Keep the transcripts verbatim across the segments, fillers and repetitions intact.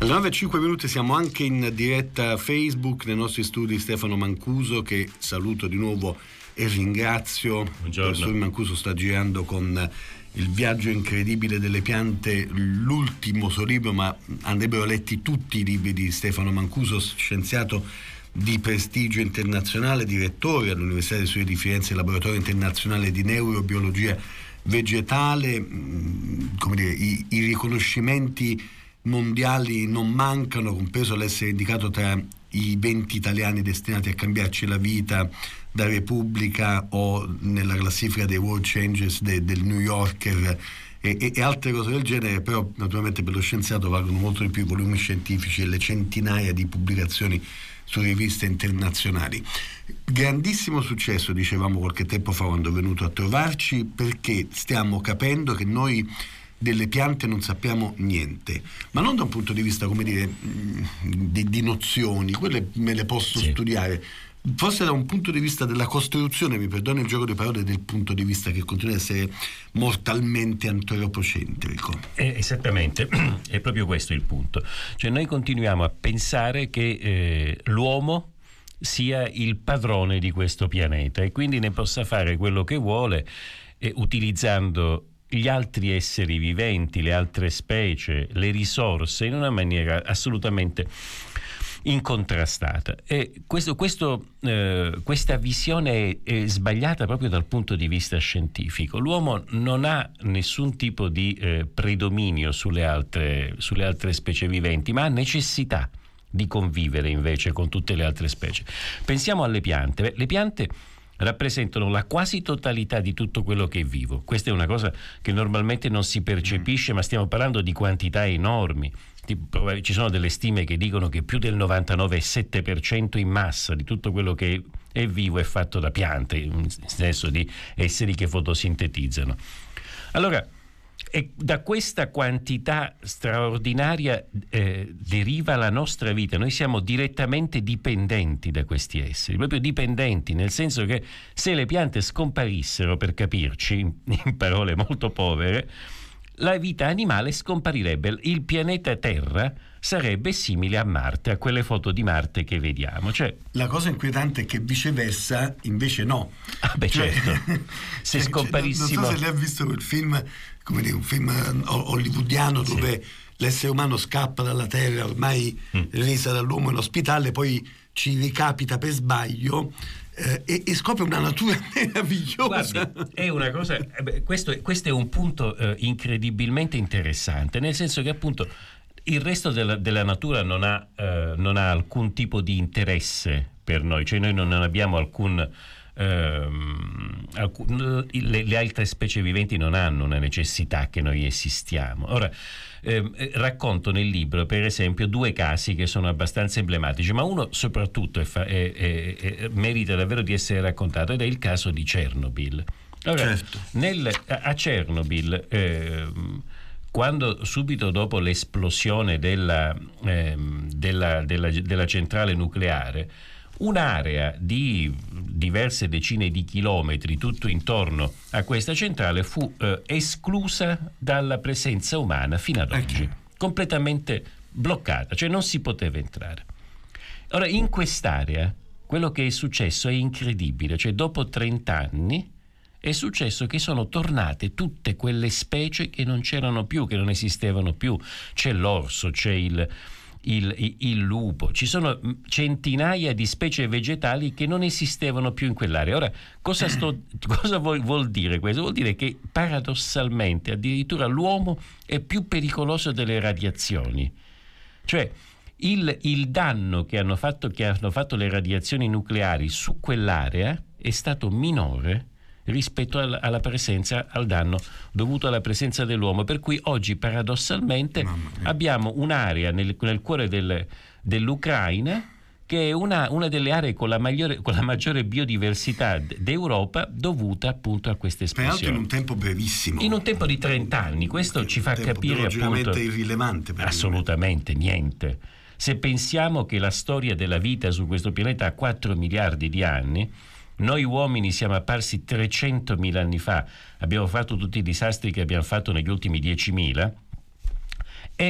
Alle nove e cinque minuti siamo anche in diretta Facebook nei nostri studi. Stefano Mancuso, che saluto di nuovo e ringrazio. Buongiorno. Il professor Mancuso sta girando con Il viaggio incredibile delle piante, l'ultimo suo libro, ma andrebbero letti tutti i libri di Stefano Mancuso, scienziato di prestigio internazionale, direttore all'Università dei Studi di Firenze, Laboratorio Internazionale di Neurobiologia Vegetale. Come dire, i, i riconoscimenti mondiali non mancano, compreso l'essere indicato tra i venti italiani destinati a cambiarci la vita da Repubblica o nella classifica dei World Changers de, del New Yorker e, e, e altre cose del genere. Però naturalmente per lo scienziato valgono molto di più i volumi scientifici e le centinaia di pubblicazioni su riviste internazionali. Grandissimo successo, dicevamo qualche tempo fa quando è venuto a trovarci, perché stiamo capendo che noi delle piante non sappiamo niente, ma non da un punto di vista, come dire, di, di nozioni, quelle me le posso sì. studiare, forse da un punto di vista della costruzione, mi perdoni il gioco di parole, del punto di vista che continua ad essere mortalmente antropocentrico. Eh, esattamente, è proprio questo il punto. Cioè noi continuiamo a pensare che eh, l'uomo sia il padrone di questo pianeta e quindi ne possa fare quello che vuole, eh, utilizzando gli altri esseri viventi, le altre specie, le risorse in una maniera assolutamente incontrastata. E questo, questo, eh, questa visione è, è sbagliata proprio dal punto di vista scientifico. L'uomo non ha nessun tipo di eh, predominio sulle altre, sulle altre specie viventi, ma ha necessità di convivere invece con tutte le altre specie. Pensiamo alle piante. Beh, le piante rappresentano la quasi totalità di tutto quello che è vivo. Questa è una cosa che normalmente non si percepisce, ma stiamo parlando di quantità enormi. Ci sono delle stime che dicono che più del novantanove virgola sette per cento in massa di tutto quello che è vivo è fatto da piante, nel senso di esseri che fotosintetizzano. Allora, e da questa quantità straordinaria eh, deriva la nostra vita. Noi siamo direttamente dipendenti da questi esseri, proprio dipendenti, nel senso che se le piante scomparissero, per capirci, in, in parole molto povere, la vita animale scomparirebbe. Il pianeta Terra sarebbe simile a Marte, a quelle foto di Marte che vediamo. Cioè, la cosa inquietante è che viceversa invece no. Ah beh, cioè, certo. Se cioè, scomparissimo... Non so se lei ha visto quel film, come dire, un film hollywoodiano dove sì. l'essere umano scappa dalla Terra, ormai mm. resa dall'uomo in ospitale, poi ci ricapita per sbaglio eh, e, e scopre una natura meravigliosa. Guardi, è una cosa, eh beh, questo, questo è un punto eh, incredibilmente interessante, nel senso che appunto il resto della, della natura non ha, eh, non ha alcun tipo di interesse per noi, cioè noi non abbiamo alcun... Ehm, alcun le, le altre specie viventi non hanno una necessità che noi esistiamo. Ora, ehm, racconto nel libro, per esempio, due casi che sono abbastanza emblematici, ma uno soprattutto è fa- è, è, è, merita davvero di essere raccontato, ed è il caso di Chernobyl. Ora, certo. nel, a, a Chernobyl, ehm, quando subito dopo l'esplosione della, ehm, della, della, della centrale nucleare, un'area di diverse decine di chilometri tutto intorno a questa centrale fu eh, esclusa dalla presenza umana fino ad oggi, okay. completamente bloccata, cioè non si poteva entrare. Ora, in quest'area quello che è successo è incredibile, cioè dopo trenta anni è successo che sono tornate tutte quelle specie che non c'erano più, che non esistevano più. C'è l'orso, c'è il, il, il lupo, ci sono centinaia di specie vegetali che non esistevano più in quell'area. Ora, cosa, sto, cosa vuol, vuol dire questo? Vuol dire che paradossalmente addirittura l'uomo è più pericoloso delle radiazioni. Cioè, il, il danno che hanno fatto, che hanno fatto le radiazioni nucleari su quell'area è stato minore rispetto al, alla presenza, al danno dovuto alla presenza dell'uomo, per cui oggi paradossalmente abbiamo un'area nel, nel cuore del, dell'Ucraina che è una, una delle aree con la, maggiore, con la maggiore biodiversità d'Europa, dovuta appunto a queste esplosioni. Peraltro in un tempo brevissimo. In un tempo di trenta anni, questo in ci fa capire appunto... irrilevante. Assolutamente niente. Se pensiamo che la storia della vita su questo pianeta ha quattro miliardi di anni, noi uomini siamo apparsi trecentomila anni fa, abbiamo fatto tutti i disastri che abbiamo fatto negli ultimi diecimila, e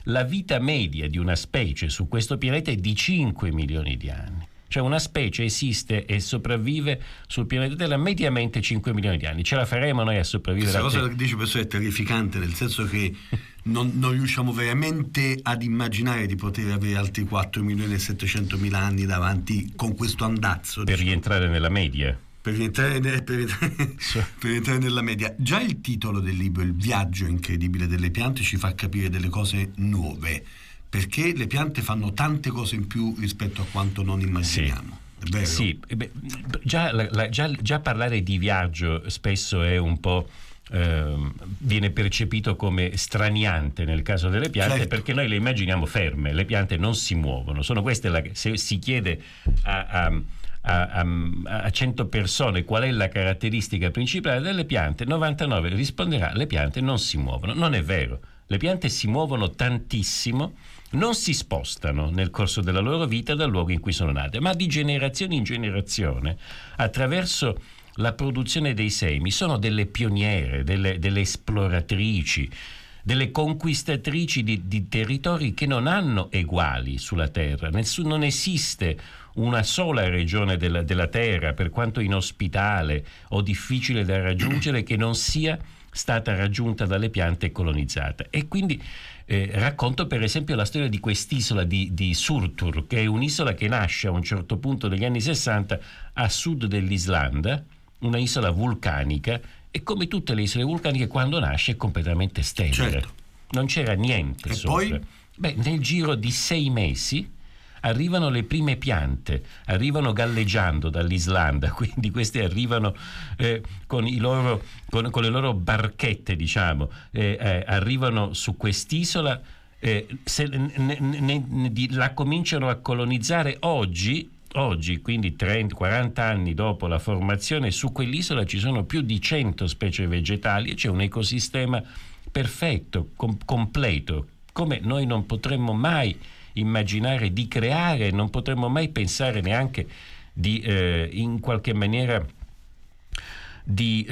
la vita media di una specie su questo pianeta è di cinque milioni di anni. Cioè una specie esiste e sopravvive sul pianeta Terra mediamente cinque milioni di anni. Ce la faremo noi a sopravvivere? Questa cosa che dici per è terrificante, nel senso che non, non riusciamo veramente ad immaginare di poter avere altri quattro milioni e settecentomila anni davanti con questo andazzo. Per diciamo. rientrare nella media. Per rientrare, per, rientrare, per rientrare nella media. Già il titolo del libro, Il viaggio incredibile delle piante, ci fa capire delle cose nuove, perché le piante fanno tante cose in più rispetto a quanto non immaginiamo. Sì. È vero? Sì, beh, già, la, già, già parlare di viaggio spesso è un po'... Eh, viene percepito come straniante nel caso delle piante, certo. Perché noi le immaginiamo ferme, le piante non si muovono. Sono queste la, se si chiede a... a A, a, a cento persone qual è la caratteristica principale delle piante, novantanove risponderà: le piante non si muovono. Non è vero, le piante si muovono tantissimo, non si spostano nel corso della loro vita dal luogo in cui sono nate, ma di generazione in generazione, attraverso la produzione dei semi, sono delle pioniere, delle, delle esploratrici, delle conquistatrici di, di territori che non hanno eguali sulla Terra. Nessun, non esiste una sola regione della, della Terra, per quanto inospitale o difficile da raggiungere, che non sia stata raggiunta dalle piante e colonizzata. E quindi eh, racconto per esempio la storia di quest'isola di, di Surtur, che è un'isola che nasce a un certo punto degli anni sessanta a sud dell'Islanda, una isola vulcanica, e come tutte le isole vulcaniche quando nasce è completamente sterile. Certo. Non c'era niente e sopra. Poi? Beh, nel giro di sei mesi arrivano le prime piante, arrivano galleggiando dall'Islanda, quindi queste arrivano eh, con, i loro, con, con le loro barchette, diciamo, eh, eh, arrivano su quest'isola, eh, se, ne, ne, ne, la cominciano a colonizzare oggi, oggi, quindi trenta quaranta anni dopo la formazione. Su quell'isola ci sono più di cento specie vegetali e c'è un ecosistema perfetto, com- completo, come noi non potremmo mai immaginare di creare, non potremmo mai pensare neanche di eh, in qualche maniera di,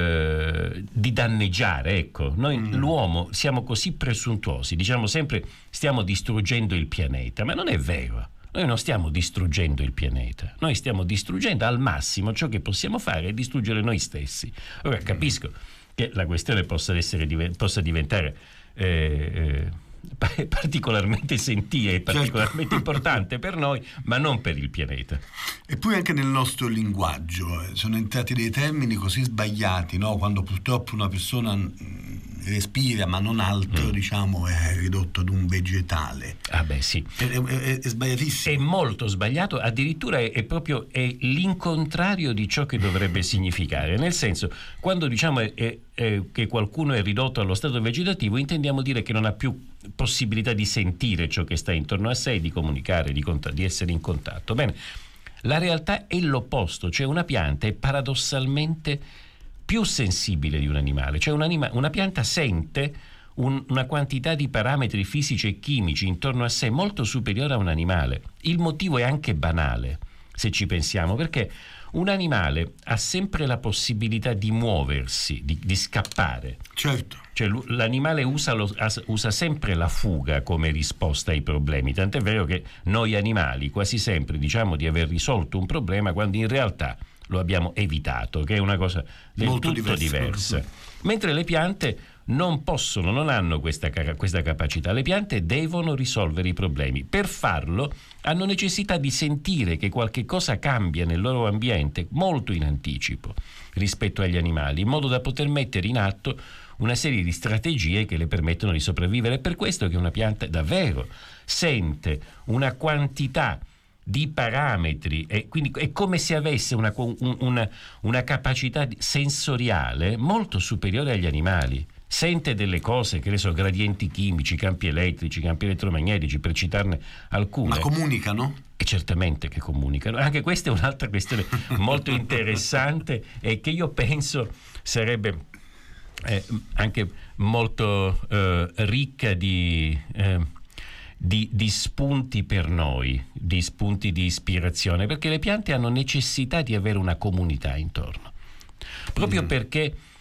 eh, di danneggiare. Ecco, noi mm. l'uomo siamo così presuntuosi, diciamo sempre stiamo distruggendo il pianeta, ma non è vero. Noi non stiamo distruggendo il pianeta, noi stiamo distruggendo al massimo ciò che possiamo fare è distruggere noi stessi. Ora capisco che la questione possa essere possa diventare eh, eh, particolarmente sentita e particolarmente certo. importante per noi, ma non per il pianeta. E poi anche nel nostro linguaggio eh, sono entrati dei termini così sbagliati, no? Quando purtroppo una persona mh, respira ma non altro, mm. diciamo, è ridotto ad un vegetale. Ah beh sì. È, è, è sbagliatissimo. È molto sbagliato, addirittura è, è proprio è l'incontrario di ciò che dovrebbe significare. Nel senso, quando diciamo è, è, è, che qualcuno è ridotto allo stato vegetativo, intendiamo dire che non ha più possibilità di sentire ciò che sta intorno a sé, di comunicare, di, cont- di essere in contatto. Bene, la realtà è l'opposto, cioè una pianta è paradossalmente più sensibile di un animale, cioè un anima- una pianta sente un- una quantità di parametri fisici e chimici intorno a sé molto superiore a un animale. Il motivo è anche banale, se ci pensiamo, perché un animale ha sempre la possibilità di muoversi, di, di scappare. Certo. Cioè l'animale usa, lo, usa sempre la fuga come risposta ai problemi, tant'è vero che noi animali quasi sempre diciamo di aver risolto un problema quando in realtà lo abbiamo evitato, che è una cosa del molto tutto diversa. diversa. Mentre le piante non possono, non hanno questa, questa capacità. Le piante devono risolvere i problemi. Per farlo hanno necessità di sentire che qualche cosa cambia nel loro ambiente molto in anticipo rispetto agli animali, in modo da poter mettere in atto una serie di strategie che le permettono di sopravvivere. È per questo che una pianta davvero sente una quantità di parametri, e quindi è come se avesse una, una, una capacità sensoriale molto superiore agli animali. Sente delle cose, che ne so, gradienti chimici, campi elettrici, campi elettromagnetici, per citarne alcune. Ma comunicano? E certamente che comunicano. Anche questa è un'altra questione molto interessante e che io penso sarebbe eh, anche molto eh, ricca di... Eh, Di, di spunti per noi, di spunti di ispirazione, perché le piante hanno necessità di avere una comunità intorno, proprio mm. perché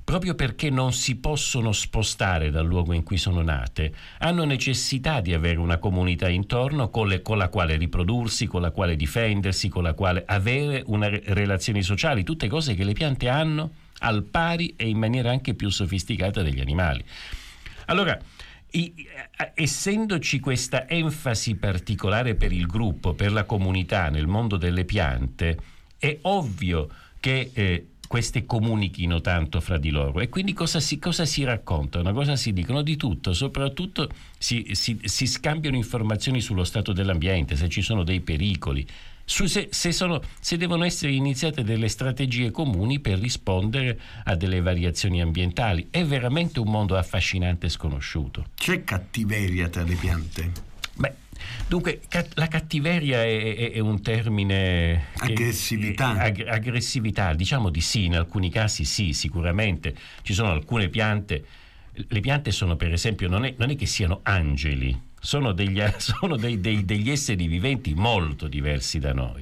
proprio perché non si possono spostare dal luogo in cui sono nate, hanno necessità di avere una comunità intorno con, le, con la quale riprodursi, con la quale difendersi, con la quale avere una re- relazioni sociali, tutte cose che le piante hanno al pari e in maniera anche più sofisticata degli animali. Allora, I, eh, essendoci questa enfasi particolare per il gruppo, per la comunità nel mondo delle piante, è ovvio che eh, queste comunichino tanto fra di loro, e quindi cosa si, cosa si raccontano, cosa si dicono, di tutto, soprattutto si, si, si scambiano informazioni sullo stato dell'ambiente, se ci sono dei pericoli, su se, se, sono, se devono essere iniziate delle strategie comuni per rispondere a delle variazioni ambientali. È veramente un mondo affascinante e sconosciuto. C'è cattiveria tra le piante? Beh, dunque, la cattiveria è, è, è un termine... Aggressività. Che, ag, aggressività, diciamo di sì, in alcuni casi sì, sicuramente. Ci sono alcune piante, le piante sono per esempio, non è, non è che siano angeli, sono, degli, sono dei, dei, degli esseri viventi molto diversi da noi.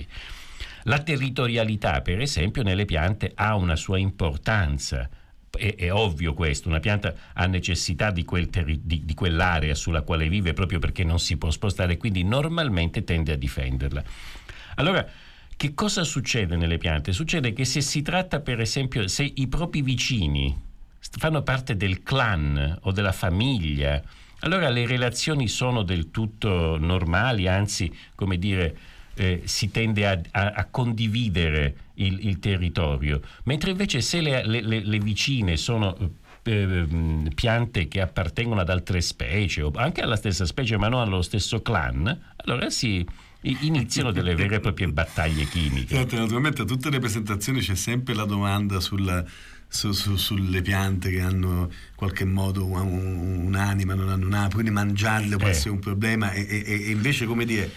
La territorialità, per esempio, nelle piante ha una sua importanza. È, è ovvio questo, una pianta ha necessità di, quel terri- di, di quell'area sulla quale vive proprio perché non si può spostare, quindi normalmente tende a difenderla. Allora, che cosa succede nelle piante? Succede che se si tratta, per esempio, se i propri vicini fanno parte del clan o della famiglia, allora le relazioni sono del tutto normali, anzi, come dire, eh, si tende a, a, a condividere il, il territorio, mentre invece se le, le, le vicine sono eh, piante che appartengono ad altre specie o anche alla stessa specie ma non allo stesso clan, allora si iniziano delle vere e proprie battaglie chimiche. Certo, naturalmente a tutte le presentazioni c'è sempre la domanda sulla Su, su, sulle piante che hanno in qualche modo un, un'anima, non hanno un'anima, quindi mangiarle può eh. essere un problema, e, e, e invece, come dire,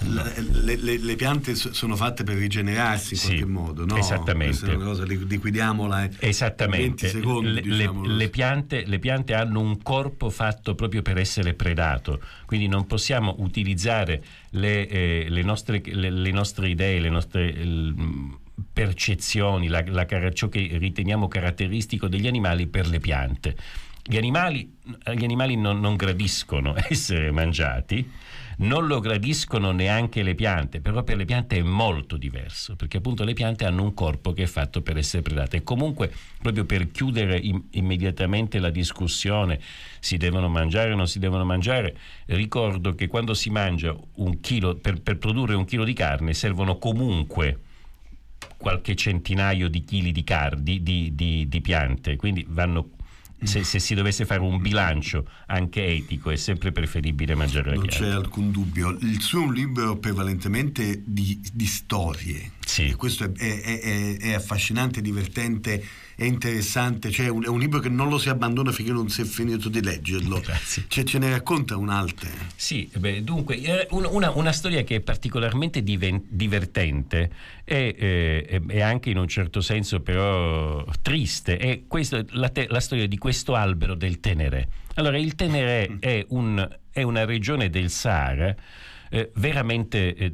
le, le, le piante sono fatte per rigenerarsi in sì, qualche modo, no? Esattamente. Questa è una cosa, liquidiamola in esattamente. venti secondi, le, diciamo le, le, piante, le piante hanno un corpo fatto proprio per essere predato, quindi non possiamo utilizzare le, eh, le, nostre, le, le nostre idee, le nostre il, percezioni, la, la, ciò che riteniamo caratteristico degli animali per le piante. Gli animali, gli animali non, non gradiscono essere mangiati, non lo gradiscono neanche le piante, però per le piante è molto diverso, perché appunto le piante hanno un corpo che è fatto per essere predate. E comunque, proprio per chiudere im- immediatamente la discussione, si devono mangiare o non si devono mangiare, ricordo che quando si mangia un chilo, per, per produrre un chilo di carne servono comunque qualche centinaio di chili di, car- di, di, di, di piante, quindi vanno, se, se si dovesse fare un bilancio anche etico, è sempre preferibile mangiare la pianta. Non c'è alcun dubbio. Il suo è un libro prevalentemente di, di storie. Sì. E questo è, è, è, è affascinante, divertente, è interessante, cioè è un, è un libro che non lo si abbandona finché non si è finito di leggerlo. Grazie. Cioè, ce ne racconta un'altra. Sì, beh, dunque una, una storia che è particolarmente diven- divertente e eh, è anche in un certo senso però triste, è questo, la, te- la storia di questo albero del Tenere. Allora, il Tenere è, un, è una regione del Sahara eh, veramente eh,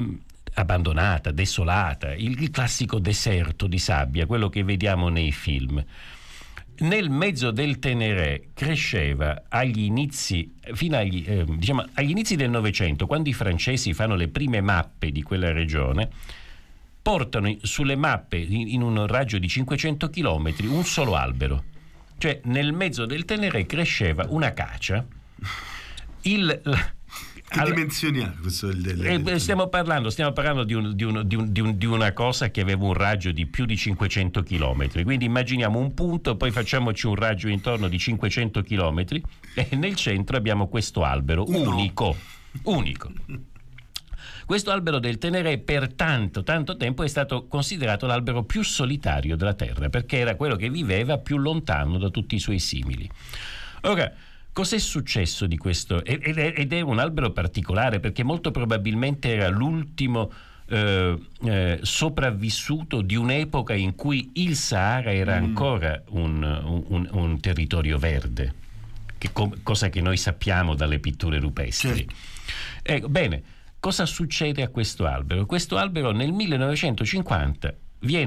abbandonata, desolata, il, il classico deserto di sabbia, quello che vediamo nei film. Nel mezzo del Tenere cresceva agli inizi, fino agli, eh, diciamo, agli inizi del Novecento, quando i francesi fanno le prime mappe di quella regione, portano sulle mappe in, in un raggio di cinquecento chilometri un solo albero. Cioè nel mezzo del Tenere cresceva una acacia. Il... Che All... dimensioni ha questo? Il, il, eh, stiamo parlando, stiamo parlando di, un, di, un, di, un, di, un, di una cosa che aveva un raggio di più di cinquecento chilometri, quindi immaginiamo un punto, poi facciamoci un raggio intorno di cinquecento chilometri e nel centro abbiamo questo albero unico, no. unico. Questo albero del Tenere per tanto, tanto tempo è stato considerato l'albero più solitario della Terra, perché era quello che viveva più lontano da tutti i suoi simili. Ora, cos'è successo di questo? Ed è un albero particolare perché molto probabilmente era l'ultimo eh, eh, sopravvissuto di un'epoca in cui il Sahara era ancora un, un, un territorio verde, che com- cosa che noi sappiamo dalle pitture rupestri. Certo. Ecco, bene, cosa succede a questo albero? Questo albero nel millenovecentocinquanta viene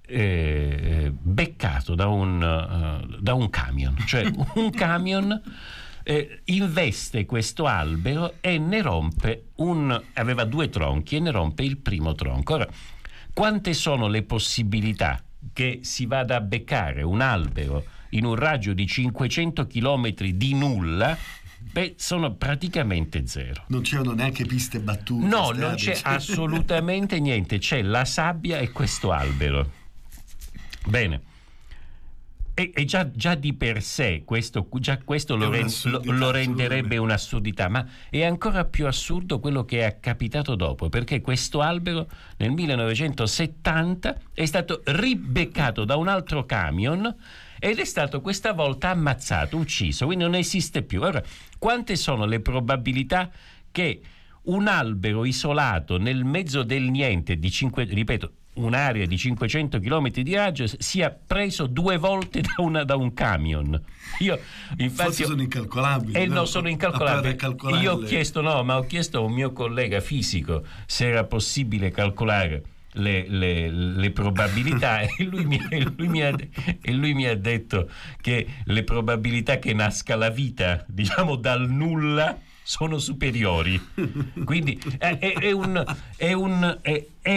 eh, beccato da un, uh, da un camion, cioè un camion eh, investe questo albero e ne rompe un, aveva due tronchi e ne rompe il primo tronco. Ora, quante sono le possibilità che si vada a beccare un albero in un raggio di cinquecento chilometri di nulla? Beh, sono praticamente zero. Non c'erano neanche piste battute. No, strade, non c'è cioè. assolutamente niente, c'è la sabbia e questo albero. Bene. E, e già, già di per sé questo, già questo lo, ren, lo, lo renderebbe un'assurdità, ma è ancora più assurdo quello che è capitato dopo, perché questo albero nel millenovecentosettanta è stato ribeccato da un altro camion ed è stato questa volta ammazzato, ucciso, quindi non esiste più. Allora, quante sono le probabilità che un albero isolato nel mezzo del niente di cinque, ripeto, un'area di cinquecento chilometri di raggio sia preso due volte da, una, da un camion? Io infatti forse sono incalcolabili. Eh, no, no, sono incalcolabili. Io ho chiesto, no, ma ho chiesto a un mio collega fisico se era possibile calcolare le, le, le probabilità e lui, mi, e, lui mi ha, e lui mi ha detto che le probabilità che nasca la vita, diciamo, dal nulla sono superiori. Quindi è, è, è un è un è, è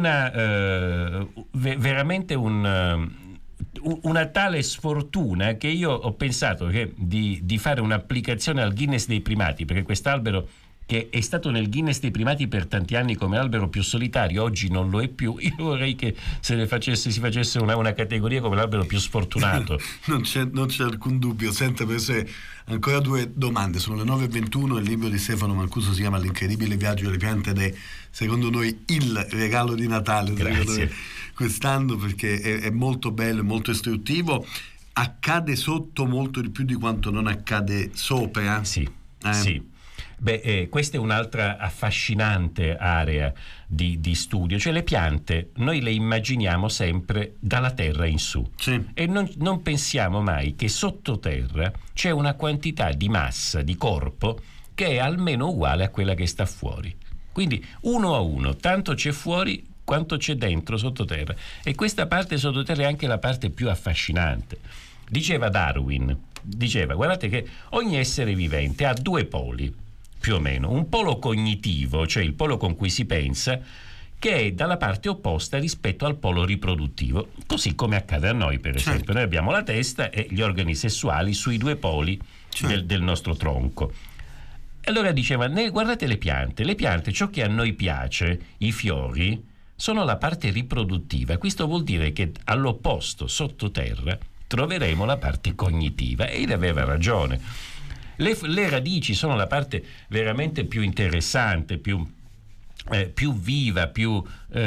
una uh, veramente un uh, una tale sfortuna che io ho pensato che di, di fare un'applicazione al Guinness dei primati, perché quest'albero, che è stato nel Guinness dei primati per tanti anni come l'albero più solitario, oggi non lo è più. Io vorrei che se ne facesse, si facesse una, una categoria come l'albero più sfortunato. non, c'è, non c'è alcun dubbio. Senta, per sé ancora due domande. Sono le nove e ventuno, il libro di Stefano Mancuso si chiama L'incredibile viaggio delle piante ed è secondo noi il regalo di Natale Grazie. quest'anno, perché è, è molto bello, è molto istruttivo. Accade sotto molto di più di quanto non accade sopra. Sì, eh? sì. Beh, eh, questa è un'altra affascinante area di, di studio, cioè le piante noi le immaginiamo sempre dalla terra in su, sì. E non, non pensiamo mai che sottoterra c'è una quantità di massa, di corpo, che è almeno uguale a quella che sta fuori. Quindi uno a uno, tanto c'è fuori quanto c'è dentro sottoterra, e questa parte sottoterra è anche la parte più affascinante. Diceva Darwin, diceva, guardate che ogni essere vivente ha due poli, più o meno, un polo cognitivo, cioè il polo con cui si pensa, che è dalla parte opposta rispetto al polo riproduttivo, così come accade a noi, per esempio. Certo. Noi abbiamo la testa e gli organi sessuali sui due poli, certo, del, del nostro tronco. Allora diceva, ne, guardate le piante, le piante, ciò che a noi piace, i fiori, sono la parte riproduttiva. Questo vuol dire che all'opposto, sottoterra, troveremo la parte cognitiva, e aveva ragione. Le, le radici sono la parte veramente più interessante, più, eh, più viva, più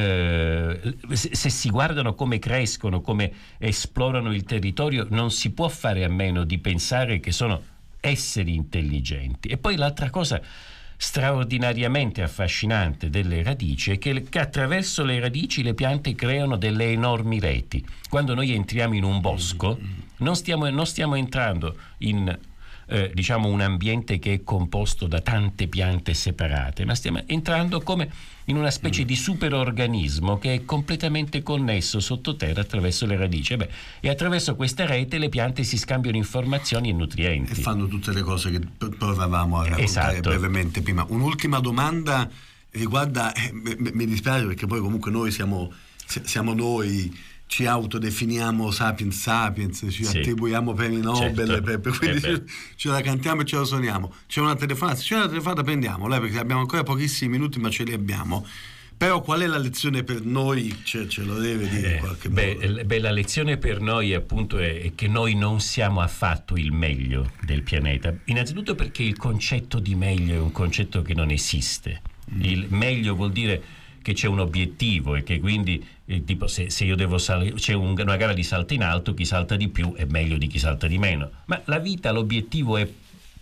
eh, se, se si guardano come crescono, come esplorano il territorio, non si può fare a meno di pensare che sono esseri intelligenti. E poi l'altra cosa straordinariamente affascinante delle radici è che, che attraverso le radici le piante creano delle enormi reti. Quando noi entriamo in un bosco non stiamo, non stiamo entrando in Eh, diciamo un ambiente che è composto da tante piante separate, ma stiamo entrando come in una specie mm. di superorganismo che è completamente connesso sottoterra attraverso le radici. Beh, e attraverso questa rete le piante si scambiano informazioni e nutrienti. E fanno tutte le cose che provavamo a raccontare, esatto, brevemente prima. Un'ultima domanda riguarda, eh, mi dispiace perché poi comunque noi siamo, siamo noi, ci autodefiniamo sapiens sapiens, ci sì. attribuiamo premi Nobel, certo, per, per, quindi ce, ce la cantiamo e ce la suoniamo. C'è una telefonata, c'è una telefonata, prendiamola, perché abbiamo ancora pochissimi minuti, ma ce li abbiamo. Però qual è la lezione per noi? Ce, ce lo deve dire in eh, qualche beh, modo. Beh, la lezione per noi appunto è, è che noi non siamo affatto il meglio del pianeta. Innanzitutto perché il concetto di meglio è un concetto che non esiste. Mm. Il meglio vuol dire che c'è un obiettivo e che quindi eh, tipo se, se io devo salire, c'è un, una gara di salto in alto, chi salta di più è meglio di chi salta di meno, ma la vita, l'obiettivo è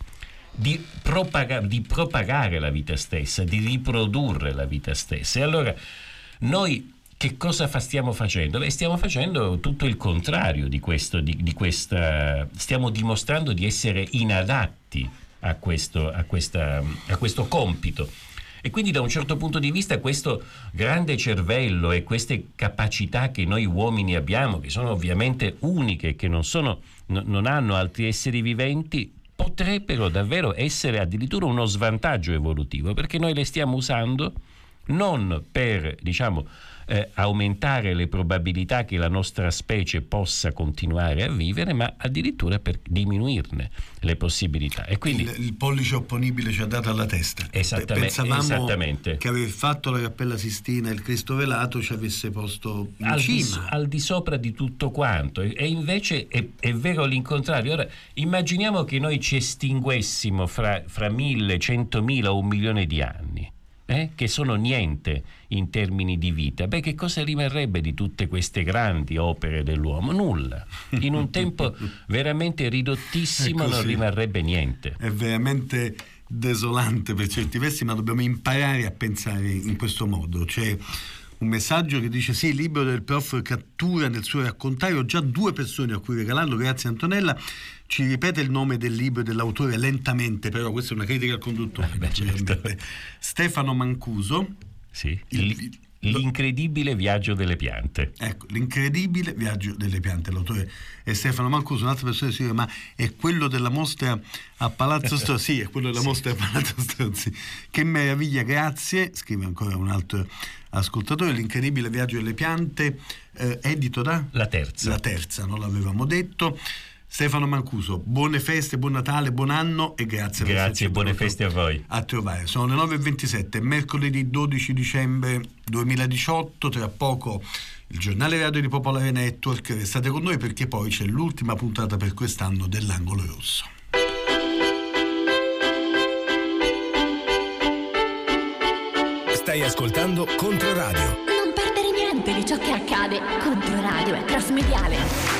di, propaga, di propagare la vita stessa, di riprodurre la vita stessa. E allora noi che cosa fa, stiamo facendo? Beh, stiamo facendo tutto il contrario di questo, di, di questa, stiamo dimostrando di essere inadatti a questo, a questa, a questo compito. E quindi da un certo punto di vista questo grande cervello e queste capacità che noi uomini abbiamo, che sono ovviamente uniche, che non sono, no, non hanno altri esseri viventi, potrebbero davvero essere addirittura uno svantaggio evolutivo, perché noi le stiamo usando non per, diciamo, eh, aumentare le probabilità che la nostra specie possa continuare a vivere, ma addirittura per diminuirne le possibilità. E quindi il, il pollice opponibile ci ha dato alla testa. Esattamente, Pensavamo esattamente. che aver fatto la Cappella Sistina e il Cristo velato ci avesse posto in al cima. Di, al di sopra di tutto quanto, e, e invece è, è vero l'incontrario. Ora immaginiamo che noi ci estinguessimo fra, fra mille, centomila o un milione di anni. Eh, che sono niente in termini di vita. Beh, che cosa rimarrebbe di tutte queste grandi opere dell'uomo? Nulla. In un tempo veramente ridottissimo non rimarrebbe niente. È veramente desolante per certi versi, ma dobbiamo imparare a pensare in questo modo. C'è un messaggio che dice: sì, il libro del prof cattura nel suo raccontario già due persone a cui regalarlo, grazie Antonella. Ci ripete il nome del libro e dell'autore lentamente, però questa è una critica al conduttore. Beh, certo. Stefano Mancuso. Sì, il, l'incredibile viaggio delle piante. Ecco, l'incredibile viaggio delle piante. L'autore è Stefano Mancuso. Un'altra persona si dice: ma è quello della mostra a Palazzo Strozzi? Sì, è quello della sì. mostra a Palazzo Strozzi. Che meraviglia, grazie. Scrive ancora un altro ascoltatore. L'incredibile viaggio delle piante, eh, edito da? La Terza. La Terza, non l'avevamo detto. Stefano Mancuso, buone feste, buon Natale, buon anno e grazie. Grazie, buone feste a voi. A trovare. Sono le nove e ventisette, mercoledì dodici dicembre duemiladiciotto. Tra poco il giornale radio di Popolare Network. Restate con noi perché poi c'è l'ultima puntata per quest'anno dell'Angolo Rosso. Stai ascoltando Controradio. Non perdere niente di ciò che accade. Controradio è cross mediale.